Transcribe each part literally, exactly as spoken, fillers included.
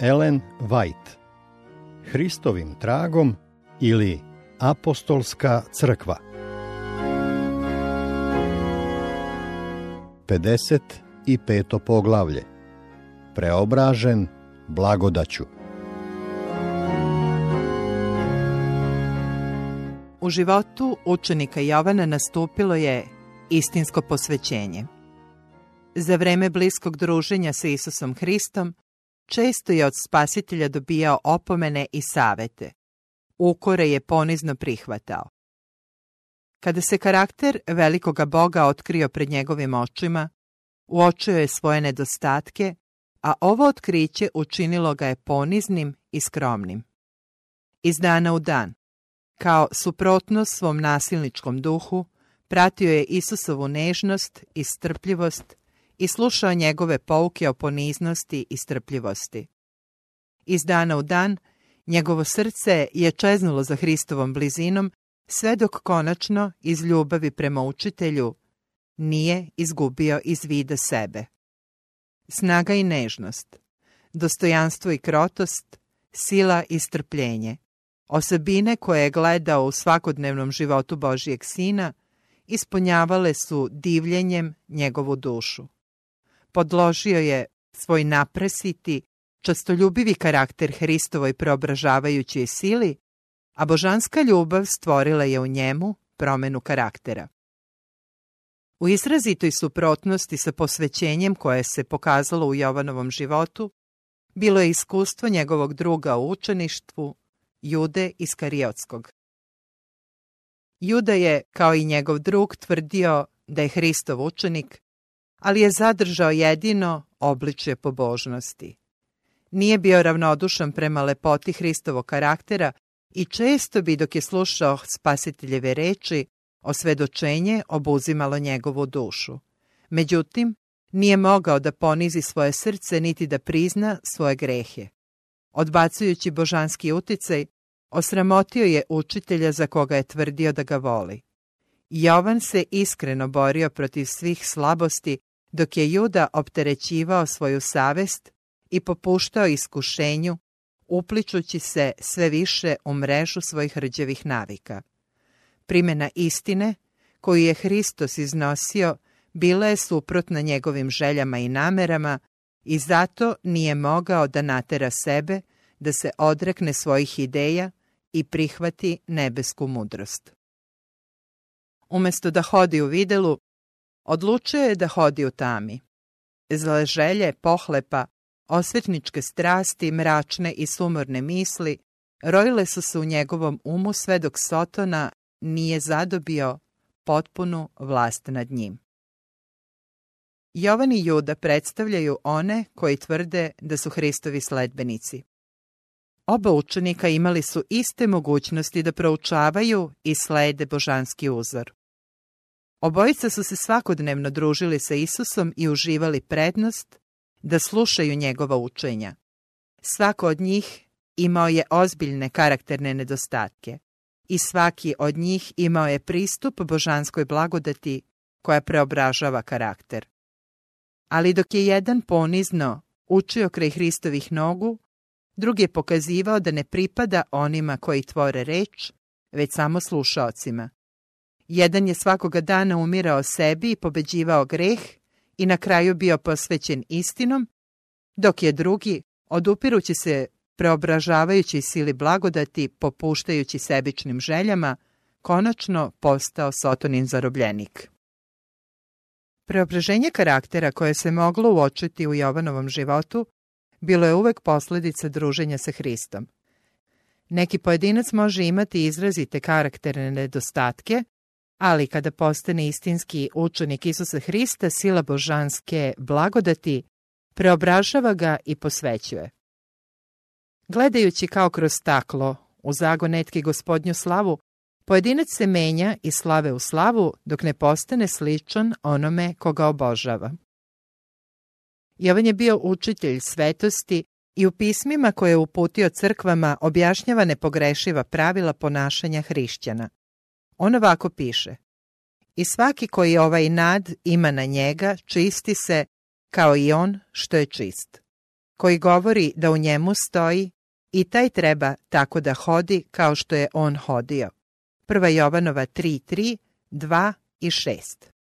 Ellen White. Hristovim tragom ili Apostolska crkva. pedeset peto poglavlje. Preobražen blagodaću. U životu učenika Jovana nastupilo je istinsko posvećenje. Za vreme bliskog druženja sa Isusom Hristom često je od Spasitelja dobijao opomene i savete. Ukore je ponizno prihvatao. Kada se karakter velikoga Boga otkrio pred njegovim očima, uočio je svoje nedostatke, a ovo otkriće učinilo ga je poniznim i skromnim. Iz dana u dan, kao suprotnost svom nasilničkom duhu, pratio je Isusovu nežnost i strpljivost i slušao njegove pouke o poniznosti i strpljivosti. Iz dana u dan, njegovo srce je čeznulo za Hristovom blizinom, sve dok konačno, iz ljubavi prema učitelju, nije izgubio iz vida sebe. Snaga i nežnost, dostojanstvo i krotost, sila i strpljenje, osobine koje je gledao u svakodnevnom životu Božijeg Sina, ispunjavale su divljenjem njegovu dušu. Podložio je svoj napresiti, častoljubivi karakter Hristovoj preobražavajućoj sili, a božanska ljubav stvorila je u njemu promenu karaktera. U izrazitoj suprotnosti sa posvećenjem koje se pokazalo u Jovanovom životu, bilo je iskustvo njegovog druga u učeništvu, Jude Iskariotskog. Juda je, kao i njegov drug, tvrdio da je Hristov učenik, ali je zadržao jedino obličje pobožnosti. Nije bio ravnodušan prema lepoti Hristovog karaktera i često bi, dok je slušao Spasiteljeve reči, osvedočenje obuzimalo njegovu dušu. Međutim, nije mogao da ponizi svoje srce niti da prizna svoje grehe. Odbacujući božanski uticaj, osramotio je učitelja za koga je tvrdio da ga voli. Jovan se iskreno borio protiv svih slabosti, dok je Juda opterećivao svoju savest i popuštao iskušenju, upličući se sve više u mrežu svojih rđevih navika. Primjena istine, koju je Hristos iznosio, bila je suprotna njegovim željama i namerama i zato nije mogao da natera sebe da se odrekne svojih ideja i prihvati nebesku mudrost. Umjesto da hodi u videlu, odlučio je da hodi u tami. Zle želje, pohlepa, osvetničke strasti, mračne i sumorne misli rojile su se u njegovom umu sve dok Sotona nije zadobio potpunu vlast nad njim. Jovan i Juda predstavljaju one koji tvrde da su Hristovi sledbenici. Oba učenika imali su iste mogućnosti da proučavaju i slede božanski uzor. Obojica su se svakodnevno družili sa Isusom i uživali prednost da slušaju njegova učenja. Svako od njih imao je ozbiljne karakterne nedostatke i svaki od njih imao je pristup božanskoj blagodati koja preobražava karakter. Ali dok je jedan ponizno učio kraj Hristovih nogu, drugi je pokazivao da ne pripada onima koji tvore reč, već samo slušaocima. Jedan je svakoga dana umirao sebi i pobeđivao greh i na kraju bio posvećen istinom, dok je drugi, odupirući se preobražavajući sili blagodati, popuštajući sebičnim željama, konačno postao Sotonin zarobljenik. Preobraženje karaktera koje se moglo uočiti u Jovanovom životu bilo je uvek posljedica druženja sa Hristom. Neki pojedinac može imati izrazite karakterne nedostatke, ali kada postane istinski učenik Isusa Hrista, sila božanske blagodati preobražava ga i posvećuje. Gledajući kao kroz staklo u zagonetki Gospodnju slavu, pojedinac se menja iz slave u slavu dok ne postane sličan onome koga obožava. Jovan je bio učitelj svetosti i u pismima koje je uputio crkvama objašnjava nepogrešiva pravila ponašanja hrišćana. On ovako piše: I svaki koji ovaj nad ima na njega, čisti se kao i on što je čist. koji govori da u njemu stoji i taj treba tako da hodi kao što je on hodio. Prva Jovanova tri tri, dva i šest.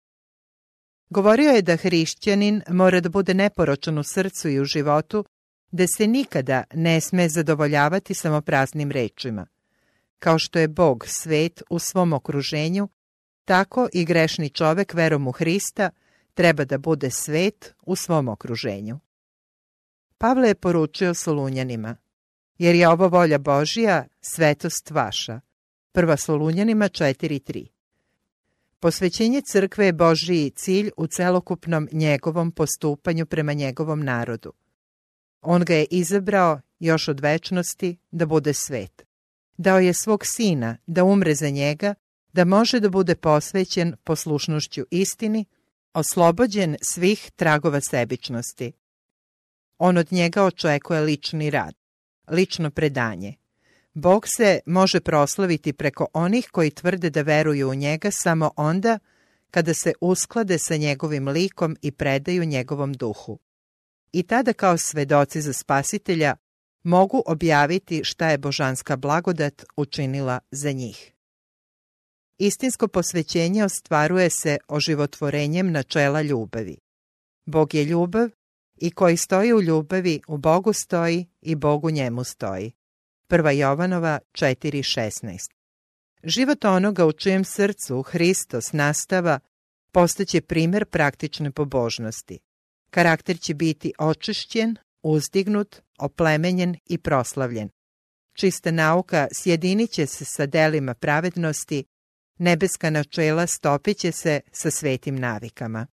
Govorio je da hrišćanin mora da bude neporočan u srcu i u životu, da se nikada ne sme zadovoljavati samo praznim rečima. Kao što je Bog svet u svom okruženju, tako i grešni čovek verom u Hrista treba da bude svet u svom okruženju. Pavle je poručio Solunjanima, jer je ovo volja Božija, svetost vaša. Prva Solunjanima četiri tri. Posvećenje crkve je Božiji cilj u celokupnom njegovom postupanju prema njegovom narodu. On ga je izabrao još od večnosti da bude svet. Dao je svog sina da umre za njega, da može da bude posvećen poslušnošću istini, oslobođen svih tragova sebičnosti. On od njega očekuje lični rad, lično predanje. Bog se može proslaviti preko onih koji tvrde da veruju u njega samo onda kada se usklade sa njegovim likom i predaju njegovom duhu. I tada kao svedoci za Spasitelja mogu objaviti šta je božanska blagodat učinila za njih. Istinsko posvećenje ostvaruje se oživotvorenjem načela ljubavi. Bog je ljubav i koji stoji u ljubavi u Bogu stoji i Bog u njemu stoji. Prva Jovanova četiri šesnaest. Život onoga u čijem srcu Hristos nastava postaće primer praktične pobožnosti. Karakter će biti očišćen, uzdignut, oplemenjen i proslavljen. Čista nauka sjedinit će se sa delima pravednosti, nebeska načela stopit će se sa svetim navikama.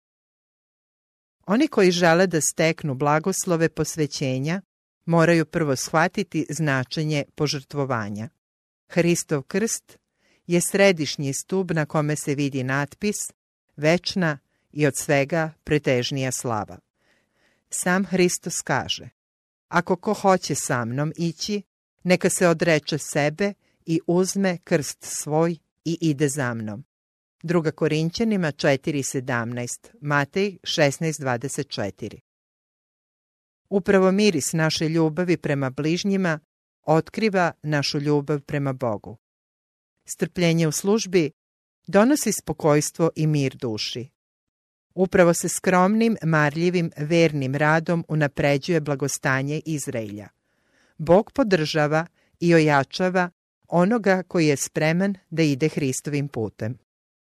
Oni koji žele da steknu blagoslove posvećenja, moraju prvo shvatiti značenje požrtvovanja. Hristov krst je središnji stub na kome se vidi natpis večna i od svega pretežnija slava. Sam Hristos kaže: ako ko hoće sa mnom ići, neka se odreče sebe i uzme krst svoj i ide za mnom. Druga Korinćanima četiri sedamnaest, Matej šesnaest dvadeset četiri. Upravo miris naše ljubavi prema bližnjima otkriva našu ljubav prema Bogu. Strpljenje u službi donosi spokojstvo i mir duši. Upravo se skromnim, marljivim, vernim radom unapređuje blagostanje Izraelja. Bog podržava i ojačava onoga koji je spreman da ide Hristovim putem.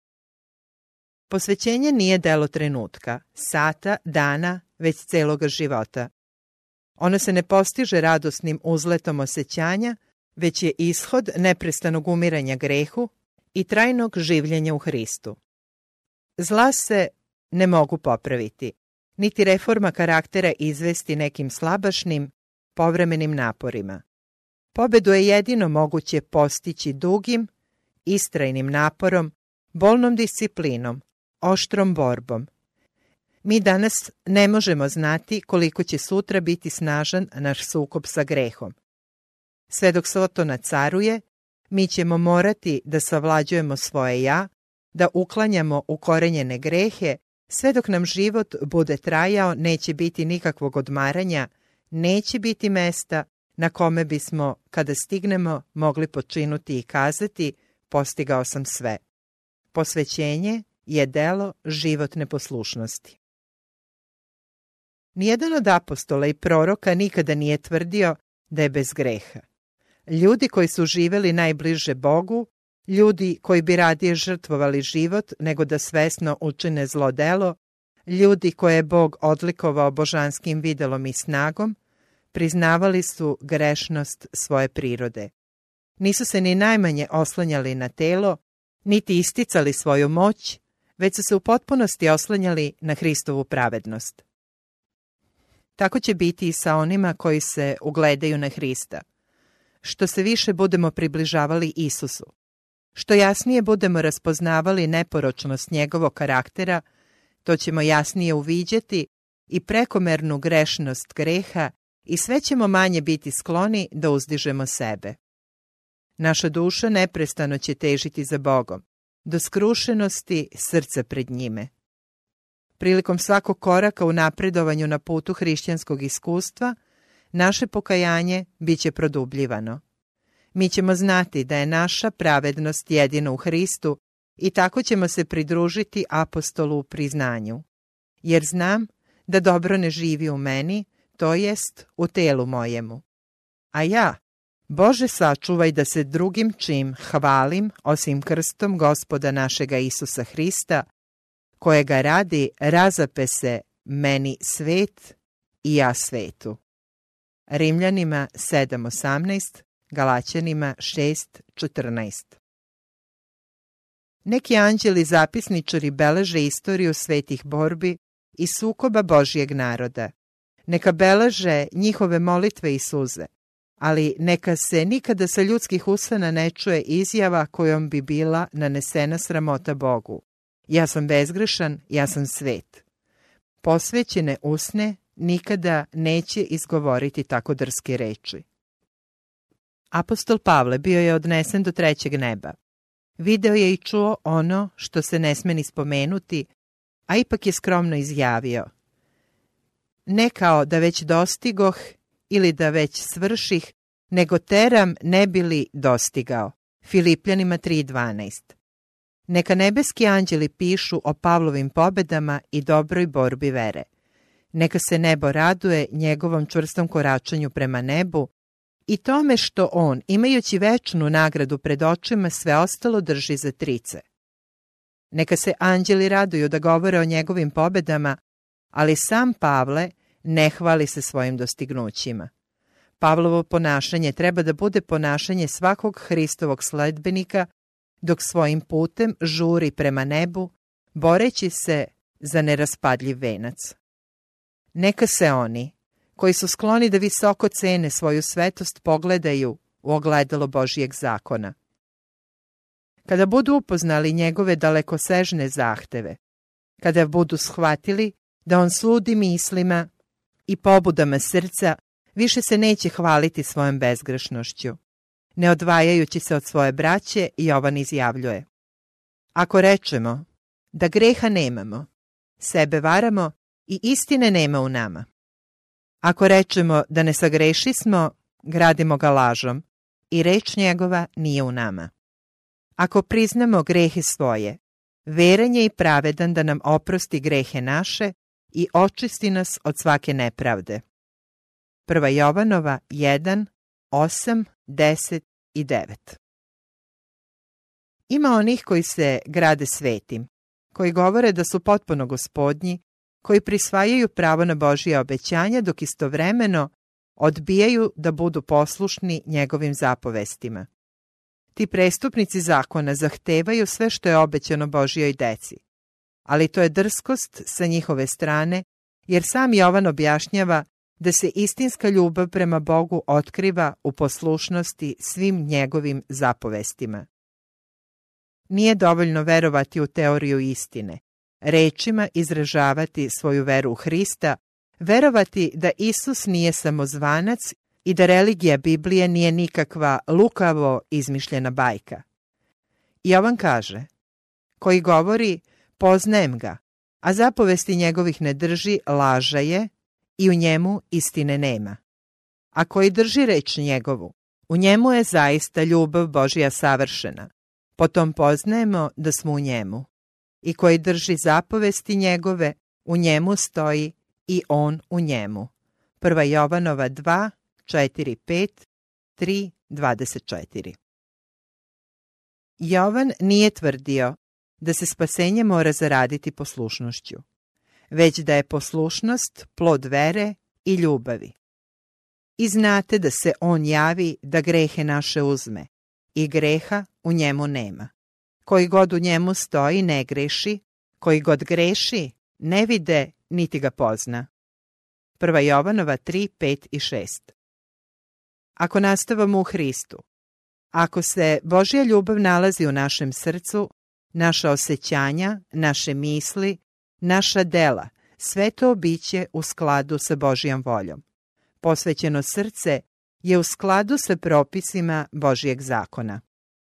Posvećenje nije delo trenutka, sata, dana, već celoga života. Ono se ne postiže radosnim uzletom osjećanja, već je ishod neprestanog umiranja grehu i trajnog življenja u Hristu. Zla se ne mogu popraviti, niti reforma karaktera izvesti nekim slabašnim, povremenim naporima. Pobedu je jedino moguće postići dugim, istrajnim naporom, bolnom disciplinom, oštrom borbom. Mi danas ne možemo znati koliko će sutra biti snažan naš sukob sa grehom. Sve dok Sotona caruje, mi ćemo morati da savlađujemo svoje ja, da uklanjamo ukorenjene grehe, sve dok nam život bude trajao neće biti nikakvog odmaranja, neće biti mesta na kome bismo, kada stignemo, mogli počinuti i kazati: postigao sam sve. Posvećenje je delo životne poslušnosti. Nijedan od apostola i proroka nikada nije tvrdio da je bez greha. Ljudi koji su živeli najbliže Bogu, ljudi koji bi radije žrtvovali život nego da svesno učine zlo delo, ljudi koje je Bog odlikovao božanskim videlom i snagom, priznavali su grešnost svoje prirode. Nisu se ni najmanje oslanjali na telo, niti isticali svoju moć, već su se u potpunosti oslanjali na Hristovu pravednost. Tako će biti i sa onima koji se ugledaju na Hrista. Što se više budemo približavali Isusu, što jasnije budemo raspoznavali neporočnost njegovog karaktera, to ćemo jasnije uviđati i prekomernu grešnost greha i sve ćemo manje biti skloni da uzdižemo sebe. Naša duša neprestano će težiti za Bogom, do skrušenosti srca pred njime. prilikom svakog koraka u napredovanju na putu hrišćanskog iskustva, naše pokajanje bit će produbljivano. Mi ćemo znati da je naša pravednost jedina u Hristu i tako ćemo se pridružiti apostolu u priznanju. Jer znam da dobro ne živi u meni, to jest u telu mojemu. A ja, Bože sačuvaj da se drugim čim hvalim, osim krstom Gospoda našega Isusa Hrista, kojega radi razape se meni svet i ja svetu. Rimljanima sedam osamnaest, Galaćanima šest četrnaest. Neki anđeli zapisničari beleže istoriju svetih borbi i sukoba Božjeg naroda. Neka beleže njihove molitve i suze, ali neka se nikada sa ljudskih usana ne čuje izjava kojom bi bila nanesena sramota Bogu. Ja sam bezgrešan, ja sam svet. Posvećene usne nikada neće izgovoriti tako drske reči. Apostol Pavle bio je odnesen do trećeg neba. Video je i čuo ono što se ne sme ni spomenuti, a ipak je skromno izjavio: ne kao da već dostigoh ili da već svrših, nego teram ne bi li dostigao. Filipljanima tri dvanaest. Neka nebeski anđeli pišu o Pavlovim pobedama i dobroj borbi vere. Neka se nebo raduje njegovom čvrstom koračanju prema nebu i tome što on, imajući večnu nagradu pred očima, sve ostalo drži za trice. Neka se anđeli raduju da govore o njegovim pobedama, ali sam Pavle ne hvali se svojim dostignućima. Pavlovo ponašanje treba da bude ponašanje svakog Hristovog sledbenika, dok svojim putem žuri prema nebu, boreći se za neraspadljiv venac. Neka se oni, koji su skloni da visoko cene svoju svetost, pogledaju u ogledalo Božijeg zakona. Kada budu upoznali njegove dalekosežne zahteve, kada budu shvatili da on sudi mislima i pobudama srca, više se neće hvaliti svojom bezgrešnošću. Ne odvajajući se od svoje braće, Jovan izjavljuje: ako rečemo da greha nemamo, sebe varamo i istine nema u nama. Ako rečemo da ne sagrešismo, gradimo ga lažom i reč njegova nije u nama. Ako priznamo grehe svoje, veran je i pravedan da nam oprosti grehe naše i očisti nas od svake nepravde. Prva Jovanova jedan, osam, deset i devet. Ima onih koji se grade svetim, koji govore da su potpuno gospodnji, koji prisvajaju pravo na Božija obećanja, dok istovremeno odbijaju da budu poslušni njegovim zapovestima. Ti prestupnici zakona zahtevaju sve što je obećano Božijoj deci, ali to je drskost sa njihove strane, jer sam Jovan objašnjava da se istinska ljubav prema Bogu otkriva u poslušnosti svim njegovim zapovestima. Nije dovoljno verovati u teoriju istine, rečima izražavati svoju veru u Hrista, verovati da Isus nije samozvanac i da religija Biblije nije nikakva lukavo izmišljena bajka. Jovan kaže: koji govori poznajem ga, a zapovesti njegovih ne drži, laža je i u njemu istine nema. A koji drži reč njegovu, u njemu je zaista ljubav Božja savršena. Potom poznajemo da smo u njemu. I koji drži zapovesti njegove, u njemu stoji i on u njemu. Prva Jovanova dva, četiri, pet, tri, dvadeset četiri. Jovan nije tvrdio da se spasenje mora zaraditi poslušnošću, već da je poslušnost plod vere i ljubavi. I znate da se on javi da grehe naše uzme, i greha u njemu nema. Koji god u njemu stoji ne greši, koji god greši ne vide niti ga pozna. Prva Jovanova tri, pet i šest. Ako nastavamo u Hristu, ako se Božja ljubav nalazi u našem srcu, naša osjećanja, naše misli, naša dela, sve to biće u skladu sa Božjom voljom. Posvećeno srce je u skladu sa propisima Božjeg zakona.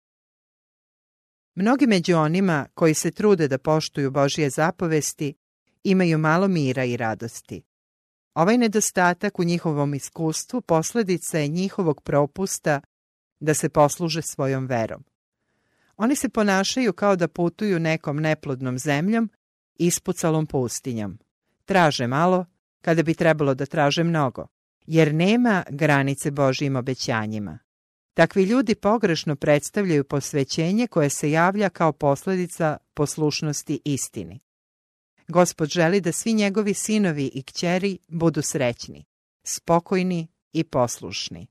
Mnogi među onima koji se trude da poštuju Božje zapovesti imaju malo mira i radosti. Ovaj nedostatak u njihovom iskustvu posljedica je njihovog propusta da se posluže svojom verom. Oni se ponašaju kao da putuju nekom neplodnom zemljom, ispucalom pustinjom. Traže malo, kada bi trebalo da traže mnogo, jer nema granice Božjim obećanjima. Takvi ljudi pogrešno predstavljaju posvećenje koje se javlja kao posljedica poslušnosti istini. Gospod želi da svi njegovi sinovi i kćeri budu srećni, spokojni i poslušni.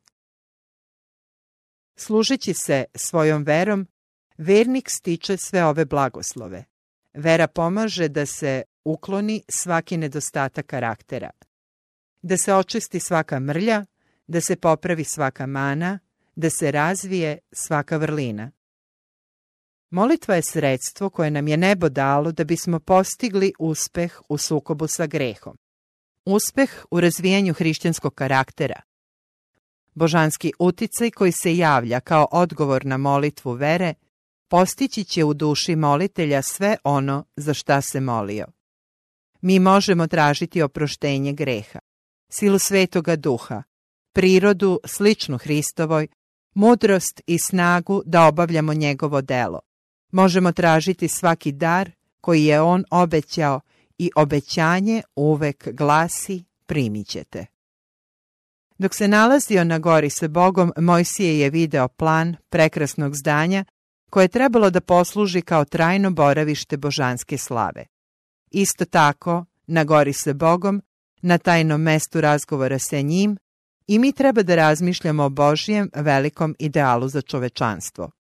Služeći se svojom verom, vernik stiče sve ove blagoslove. Vera pomaže da se ukloni svaki nedostatak karaktera, da se očisti svaka mrlja, da se popravi svaka mana, da se razvije svaka vrlina. Molitva je sredstvo koje nam je nebo dalo da bismo postigli uspeh u sukobu sa grehom. Uspeh u razvijanju hrišćanskog karaktera. Božanski uticaj koji se javlja kao odgovor na molitvu vere postići će u duši molitelja sve ono za šta se molio. Mi možemo tražiti oproštenje greha, silu Svetoga Duha, prirodu sličnu Hristovoj, mudrost i snagu da obavljamo njegovo delo. Možemo tražiti svaki dar koji je on obećao i obećanje uvek glasi primit ćete. Dok se nalazio na gori sa Bogom, Mojsije je video plan prekrasnog zdanja koje je trebalo da posluži kao trajno boravište božanske slave. Isto tako, na gori sa Bogom, na tajnom mestu razgovora sa njim, i mi treba da razmišljamo o Božjem velikom idealu za čovečanstvo.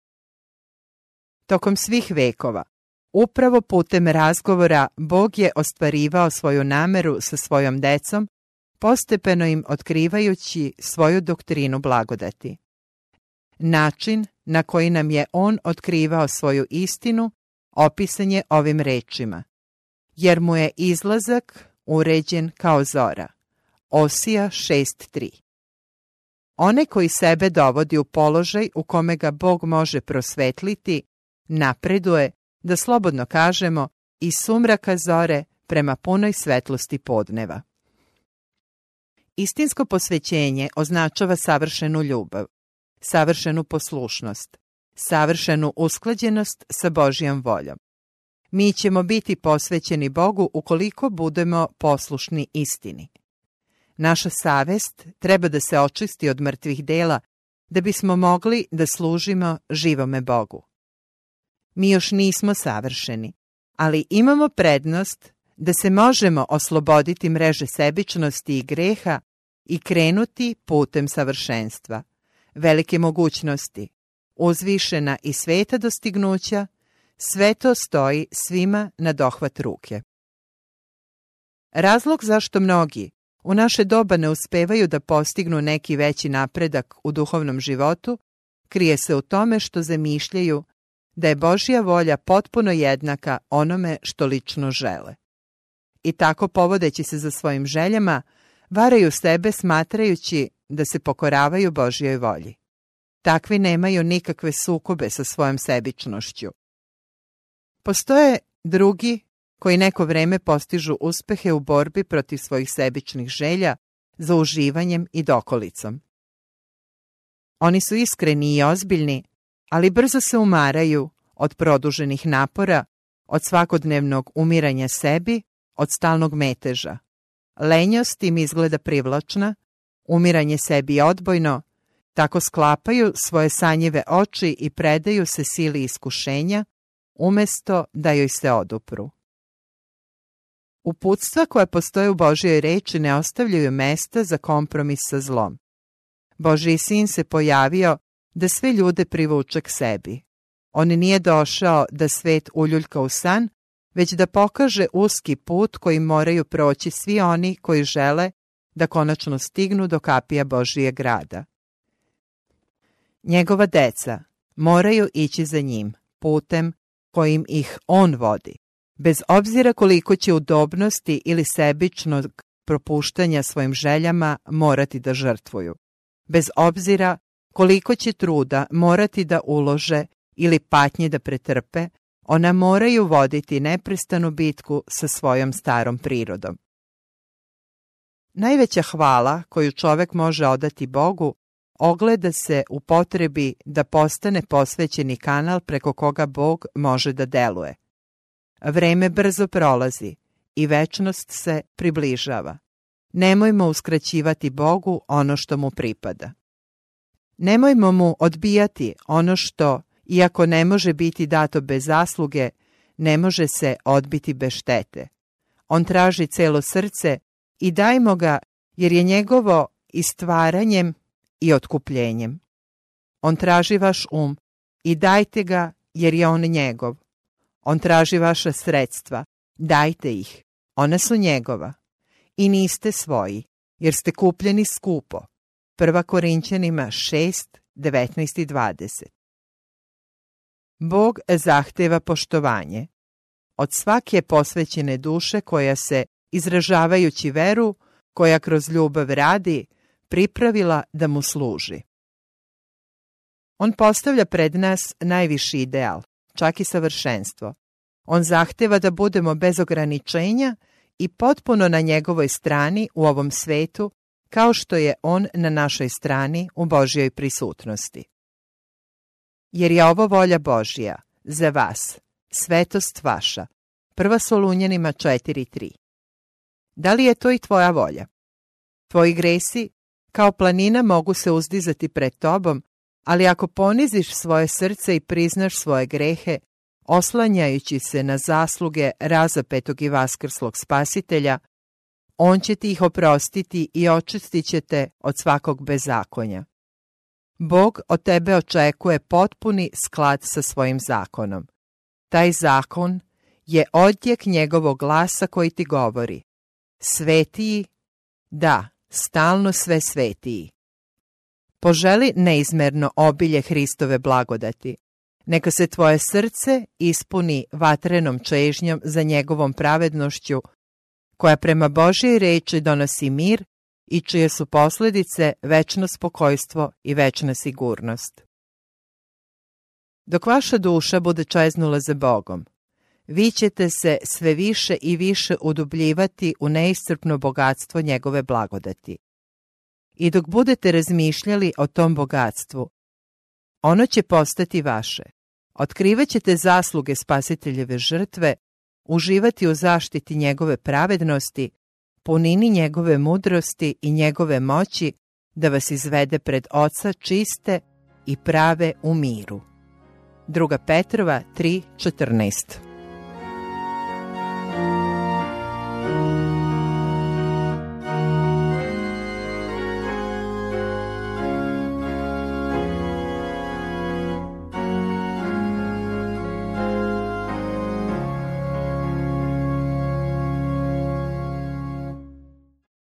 Tokom svih vekova, upravo putem razgovora Bog je ostvarivao svoju nameru sa svojom decom, postepeno im otkrivajući svoju doktrinu blagodati. Način na koji nam je on otkrivao svoju istinu opisan je ovim rečima: jer mu je izlazak uređen kao zora. Osija šest tri. One koji sebe dovodi u položaj u kome ga Bog može prosvetliti, napreduje, da slobodno kažemo, iz sumraka zore prema punoj svetlosti podneva. Istinsko posvećenje označava savršenu ljubav, savršenu poslušnost, savršenu usklađenost sa Božjom voljom. Mi ćemo biti posvećeni Bogu ukoliko budemo poslušni istini. Naša savest treba da se očisti od mrtvih dela da bismo mogli da služimo živome Bogu. Mi još nismo savršeni, ali imamo prednost da se možemo osloboditi mreže sebičnosti i greha i krenuti putem savršenstva, velike mogućnosti, uzvišena i sveta dostignuća, sve to stoji svima na dohvat ruke. Razlog zašto mnogi u naše doba ne uspevaju da postignu neki veći napredak u duhovnom životu krije se u tome što zamišljaju da je Božja volja potpuno jednaka onome što lično žele. I tako, povodeći se za svojim željama, varaju sebe smatrajući da se pokoravaju Božjoj volji. Takvi nemaju nikakve sukobe sa svojom sebičnošću. Postoje drugi koji neko vreme postižu uspehe u borbi protiv svojih sebičnih želja za uživanjem i dokolicom. Oni su iskreni i ozbiljni, ali brzo se umaraju od produženih napora, od svakodnevnog umiranja sebi, od stalnog meteža. Lenjost im izgleda privlačna, umiranje sebi je odbojno, tako sklapaju svoje sanjive oči i predaju se sili iskušenja, umesto da joj se odupru. Uputstva koja postoje u Božjoj reči ne ostavljaju mesta za kompromis sa zlom. Božji sin se pojavio da sve ljude privuče k sebi. On nije došao da svet uljuljka u san, već da pokaže uski put koji moraju proći svi oni koji žele da konačno stignu do kapija Božijeg grada. Njegova deca moraju ići za njim, putem kojim ih on vodi, bez obzira koliko će udobnosti ili sebičnog propuštanja svojim željama morati da žrtvuju, bez obzira koliko će truda morati da ulože ili patnje da pretrpe, ona moraju voditi neprestanu bitku sa svojom starom prirodom. Najveća hvala koju čovek može odati Bogu ogleda se u potrebi da postane posvećeni kanal preko koga Bog može da deluje. Vreme brzo prolazi i večnost se približava. Nemojmo uskraćivati Bogu ono što mu pripada. Nemojmo mu odbijati ono što, iako ne može biti dato bez zasluge, ne može se odbiti bez štete. On traži celo srce i dajmo ga jer je njegovo i stvaranjem i otkupljenjem. On traži vaš um i dajte ga jer je on njegov. On traži vaša sredstva, dajte ih, ona su njegova. I niste svoji, jer ste kupljeni skupo. Prva Korinćanima šest, devetnaest i dvadeset. Bog zahteva poštovanje od svake posvećene duše koja se, izražavajući veru, koja kroz ljubav radi, pripravila da mu služi. On postavlja pred nas najviši ideal, čak i savršenstvo. On zahteva da budemo bez ograničenja i potpuno na njegovoj strani u ovom svetu, kao što je on na našoj strani u Božjoj prisutnosti. Jer je ovo volja Božja za vas, svetost vaša. Prva Solunjanima četiri tri. Da li je to i tvoja volja? Tvoji gresi kao planina mogu se uzdizati pred tobom, ali ako poniziš svoje srce i priznaš svoje grehe, oslanjajući se na zasluge razapetog i vaskrslog Spasitelja, on će ti ih oprostiti i očistit će te od svakog bezakonja. Bog od tebe očekuje potpuni sklad sa svojim zakonom. Taj zakon je odjek njegovog glasa koji ti govori: svetiji, da, stalno sve svetiji. Poželi neizmerno obilje Hristove blagodati. Neka se tvoje srce ispuni vatrenom čežnjom za njegovom pravednošću, koja prema Božjoj reči donosi mir i čije su posljedice večno spokojstvo i večna sigurnost. Dok vaša duša bude čeznula za Bogom, vi ćete se sve više i više udubljivati u neiscrpno bogatstvo njegove blagodati. I dok budete razmišljali o tom bogatstvu, ono će postati vaše. Otkrivat ćete zasluge Spasiteljeve žrtve, uživati u zaštiti njegove pravednosti, punini njegove mudrosti i njegove moći da vas izvede pred Oca čiste i prave u miru. Druga Petrova tri četrnaest.